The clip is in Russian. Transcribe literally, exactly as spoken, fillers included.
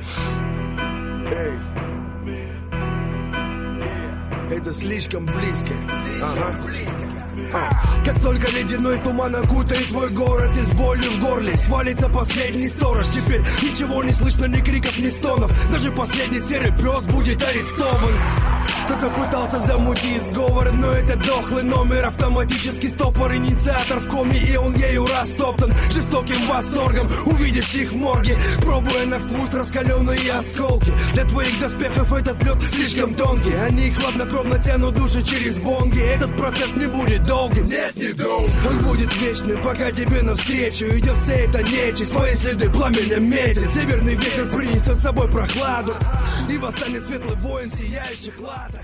Эй. Это слишком близко. Ага. А. Как только ледяной туман окутает твой город, и с болью в горле свалится последний сторож. Теперь ничего не слышно, ни криков, ни стонов. Даже последний серый пес будет арестован. Кто-то пытался замутить сговор, но это дохлый номер. Автоматический стопор, инициатор в коме, и он ею растоптан жестоким восторгом. Увидишь их в морге, пробуя на вкус раскаленные осколки. Для твоих доспехов этот лед слишком тонкий. Они хладнокровно тянут души через бонги. Этот процесс не будет долгим, нет, не долгим. Он будет вечным, пока тебе навстречу идет вся эта нечисть. Свои следы пламенем метит. Северный ветер принесет с собой прохладу, и восстанет светлый воин в сияющих латах.